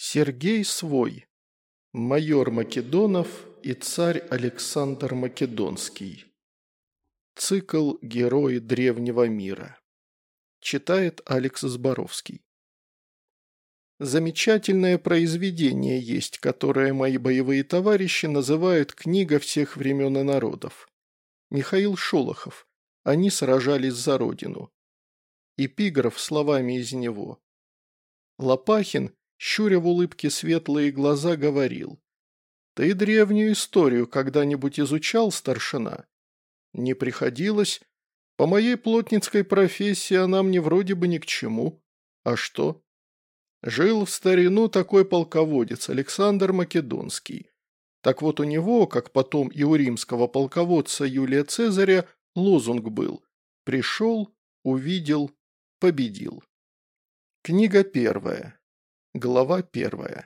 Сергей Свой. Майор Македонов и царь Александр Македонский. Цикл «Герои древнего мира». Читает Алекс Зборовский. Замечательное произведение есть, которое мои боевые товарищи называют «Книга всех времен и народов». Михаил Шолохов. Они сражались за родину. Эпиграф словами из него. Лопахин, щуря в улыбке светлые глаза, говорил: «Ты древнюю историю когда-нибудь изучал, старшина?» «Не приходилось. По моей плотницкой профессии она мне вроде бы ни к чему. А что?» «Жил в старину такой полководец Александр Македонский. Так вот у него, как потом и у римского полководца Юлия Цезаря, лозунг был: «Пришел, увидел, победил». Книга первая. Глава первая.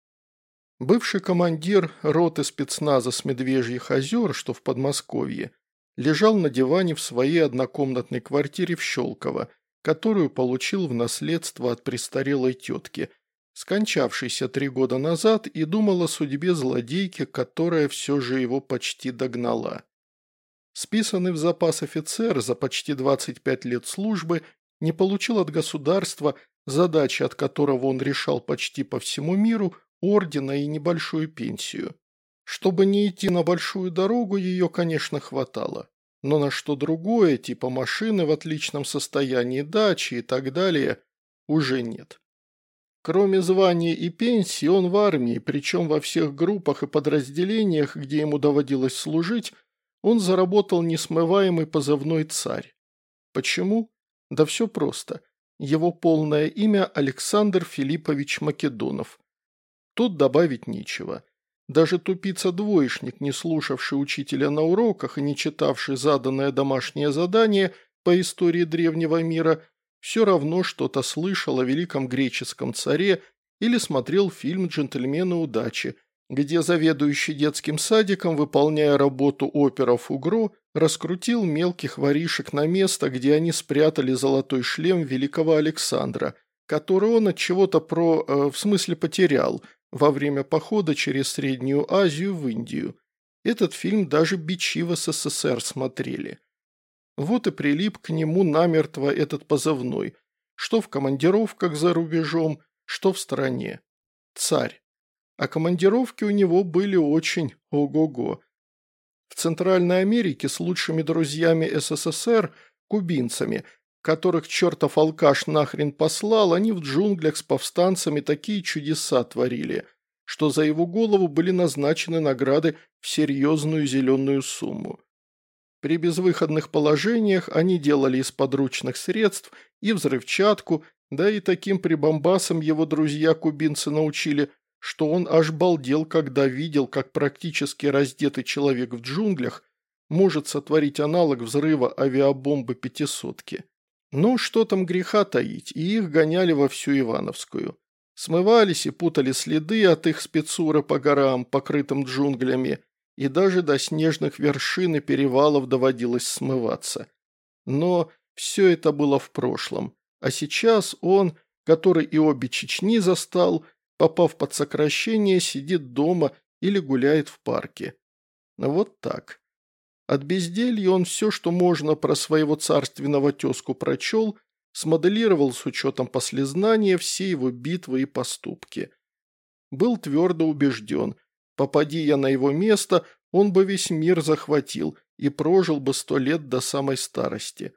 Бывший командир роты спецназа с Медвежьих озер, что в Подмосковье, лежал на диване в своей однокомнатной квартире в Щелково, которую получил в наследство от престарелой тетки, скончавшейся 3 года назад, и думал о судьбе злодейки, которая все же его почти догнала. Списанный в запас офицер за почти 25 лет службы не получил от государства, задачи от которого он решал почти по всему миру, ордена и небольшую пенсию. Чтобы не идти на большую дорогу, ее, конечно, хватало. Но на что другое, типа машины в отличном состоянии, дачи и так далее, уже нет. Кроме звания и пенсии, он в армии, причем во всех группах и подразделениях, где ему доводилось служить, он заработал несмываемый позывной «Царь». Почему? Да все просто. Его полное имя Александр Филиппович Македонов. Тут добавить нечего. Даже тупица-двоечник, не слушавший учителя на уроках и не читавший заданное домашнее задание по истории древнего мира, все равно что-то слышал о великом греческом царе или смотрел фильм «Джентльмены удачи», где заведующий детским садиком, выполняя работу опера Фугро, раскрутил мелких воришек на место, где они спрятали золотой шлем великого Александра, который он от чего-то потерял во время похода через Среднюю Азию в Индию. Этот фильм даже бичи в СССР смотрели. Вот и прилип к нему намертво этот позывной, что в командировках за рубежом, что в стране. Царь. А командировки у него были очень ого-го. В Центральной Америке с лучшими друзьями СССР, кубинцами, которых чертов алкаш нахрен послал, они в джунглях с повстанцами такие чудеса творили, что за его голову были назначены награды в серьезную зеленую сумму. При безвыходных положениях они делали из подручных средств и взрывчатку, да и таким прибамбасом его друзья-кубинцы научили, что он аж балдел, когда видел, как практически раздетый человек в джунглях может сотворить аналог взрыва авиабомбы «пятисотки». Ну, что там греха таить, и их гоняли во всю Ивановскую. Смывались и путали следы от их спецура по горам, покрытым джунглями, и даже до снежных вершин и перевалов доводилось смываться. Но все это было в прошлом, а сейчас он, который и обе Чечни застал, попав под сокращение, сидит дома или гуляет в парке. Вот так. От безделья он все, что можно про своего царственного тезку прочел, смоделировал с учетом послезнания все его битвы и поступки. Был твердо убежден, попади я на его место, он бы весь мир захватил и прожил бы 100 лет до самой старости.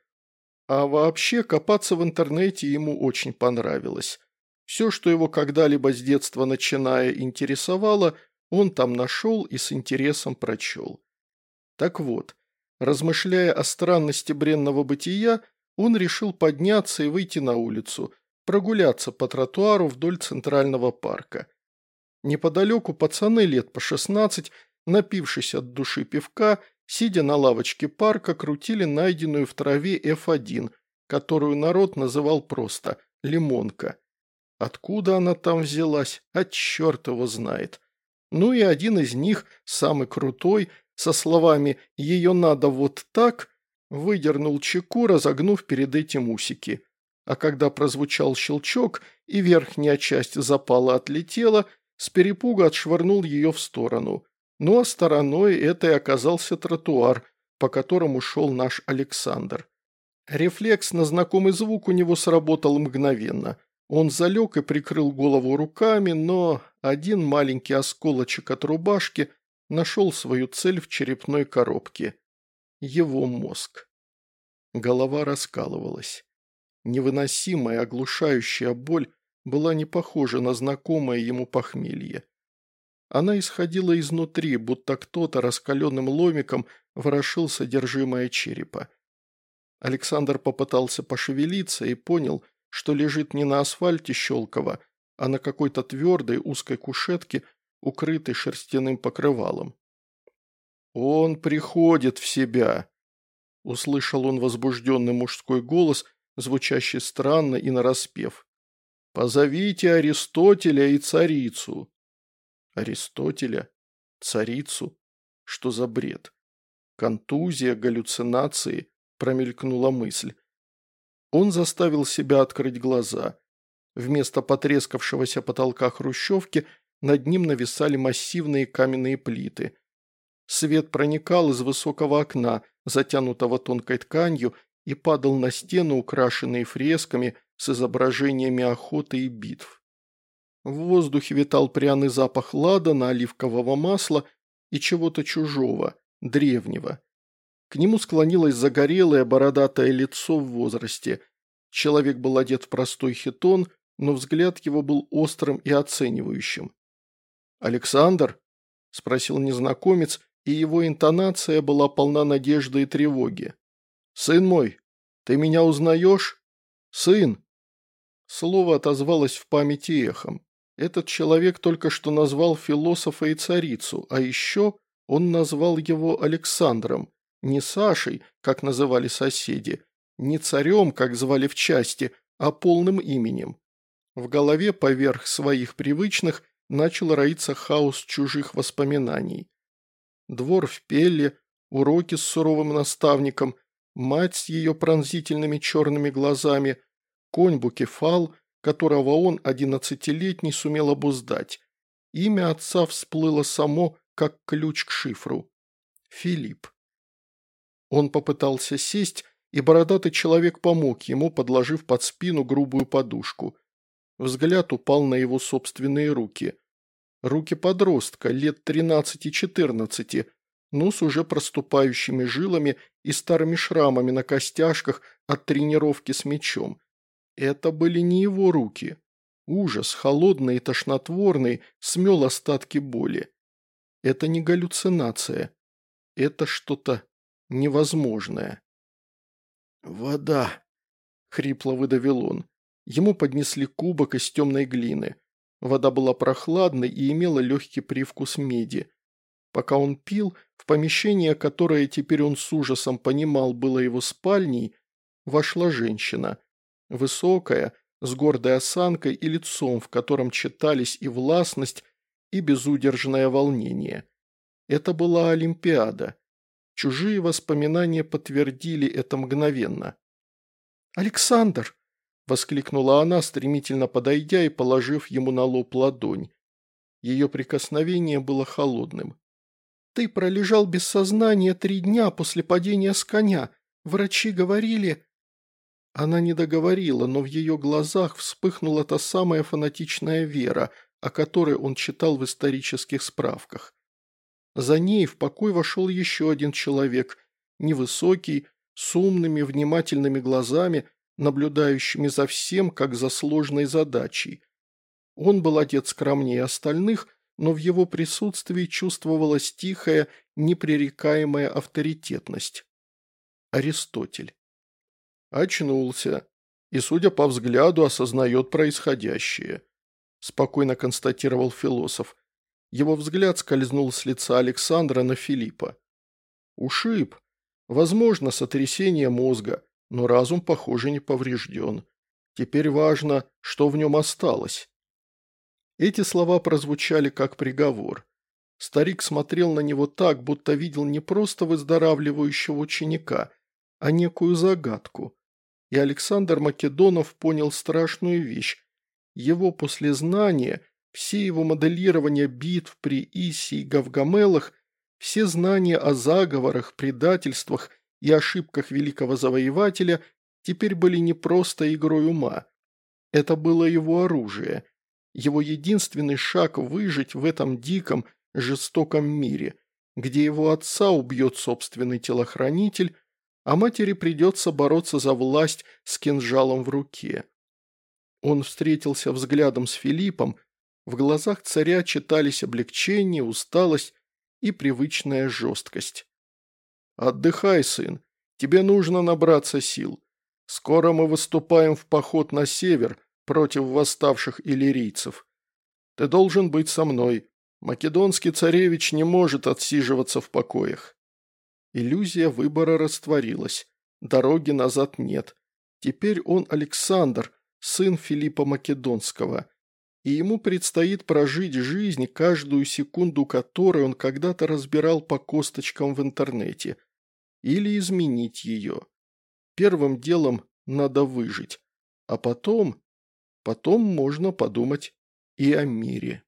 А вообще копаться в интернете ему очень понравилось. Все, что его когда-либо с детства начиная интересовало, он там нашел и с интересом прочел. Так вот, размышляя о странности бренного бытия, он решил подняться и выйти на улицу, прогуляться по тротуару вдоль Центрального парка. Неподалеку пацаны лет по 16, напившись от души пивка, сидя на лавочке парка, крутили найденную в траве F1, которую народ называл просто «лимонка». Откуда она там взялась, а черт его знает. Ну и один из них, самый крутой, со словами «ее надо вот так», выдернул чеку, разогнув перед этим усики. а когда прозвучал щелчок и верхняя часть запала отлетела, с перепуга отшвырнул ее в сторону. Ну а стороной этой оказался тротуар, по которому шел наш Александр. Рефлекс на знакомый звук у него сработал мгновенно. Он залег и прикрыл голову руками, но один маленький осколочек от рубашки нашел свою цель в черепной коробке. Его мозг. Голова раскалывалась. Невыносимая, оглушающая боль была не похожа на знакомое ему похмелье. Она исходила изнутри, будто кто-то раскаленным ломиком ворошил содержимое черепа. Александр попытался пошевелиться и понял, что лежит не на асфальте Щелково, а на какой-то твердой узкой кушетке, укрытой шерстяным покрывалом. «Он приходит в себя!» – услышал он возбужденный мужской голос, звучащий странно и нараспев. «Позовите Аристотеля и царицу!» Аристотеля? Царицу? Что за бред? Контузия, галлюцинации? Промелькнула мысль. Он заставил себя открыть глаза. Вместо потрескавшегося потолка хрущевки над ним нависали массивные каменные плиты. Свет проникал из высокого окна, затянутого тонкой тканью, и падал на стены, украшенные фресками с изображениями охоты и битв. В воздухе витал пряный запах ладана, оливкового масла и чего-то чужого, древнего. К нему склонилось загорелое бородатое лицо в возрасте. Человек был одет в простой хитон, но взгляд его был острым и оценивающим. «Александр?» – спросил незнакомец, и его интонация была полна надежды и тревоги. «Сын мой, ты меня узнаешь? Сын!» Слово отозвалось в памяти эхом. Этот человек только что назвал философа и царицу, а еще он назвал его Александром, не Сашей, как называли соседи, не царем, как звали в части, а полным именем. В голове поверх своих привычных начал роиться хаос чужих воспоминаний. Двор в Пелле, уроки с суровым наставником, мать с ее пронзительными черными глазами, конь Букефал, которого он, 11-летний, сумел обуздать. Имя отца всплыло само, как ключ к шифру. Филипп. Он попытался сесть, и бородатый человек помог ему, подложив под спину грубую подушку. Взгляд упал на его собственные руки. Руки подростка, лет 13-14, но с уже проступающими жилами и старыми шрамами на костяшках от тренировки с мячом. Это были не его руки. Ужас, холодный и тошнотворный, смел остатки боли. Это не галлюцинация. Это что-то невозможное. «Вода!» – хрипло выдавил он. Ему поднесли кубок из темной глины. Вода была прохладной и имела легкий привкус меди. Пока он пил, в помещение, которое теперь он с ужасом понимал было его спальней, вошла женщина. Высокая, с гордой осанкой и лицом, в котором читались и властность, и безудержное волнение. Это была Олимпиада. Чужие воспоминания подтвердили это мгновенно. «Александр!» – воскликнула она, стремительно подойдя и положив ему на лоб ладонь. Ее прикосновение было холодным. «Ты пролежал без сознания 3 дня после падения с коня. Врачи говорили...» Она не договорила, но в ее глазах вспыхнула та самая фанатичная вера, о которой он читал в исторических справках. За ней в покой вошел еще один человек, невысокий, с умными, внимательными глазами, наблюдающими за всем, как за сложной задачей. Он был одет скромнее остальных, но в его присутствии чувствовалась тихая, непререкаемая авторитетность. Аристотель. «Очнулся и, судя по взгляду, осознает происходящее», – спокойно констатировал философ. Его взгляд скользнул с лица Александра на Филиппа. «Ушиб. Возможно, сотрясение мозга, но разум, похоже, не поврежден. Теперь важно, что в нем осталось». Эти слова прозвучали как приговор. Старик смотрел на него так, будто видел не просто выздоравливающего ученика, а некую загадку. И И Александр Македонов понял страшную вещь. Его послезнание, все его моделирование битв при Иссе и Гавгамелах, все знания о заговорах, предательствах и ошибках великого завоевателя теперь были не просто игрой ума. Это было его оружие, его единственный шаг выжить в этом диком, жестоком мире, где его отца убьет собственный телохранитель, а матери придется бороться за власть с кинжалом в руке. Он встретился взглядом с Филиппом, в глазах царя читались облегчение, усталость и привычная жесткость. «Отдыхай, сын, тебе нужно набраться сил. Скоро мы выступаем в поход на север против восставших иллирийцев. Ты должен быть со мной. Македонский царевич не может отсиживаться в покоях». Иллюзия выбора растворилась. Дороги назад нет. Теперь он Александр, сын Филиппа Македонского, и ему предстоит прожить жизнь, каждую секунду которой он когда-то разбирал по косточкам в интернете, или изменить ее. Первым делом надо выжить, а потом можно подумать и о мире.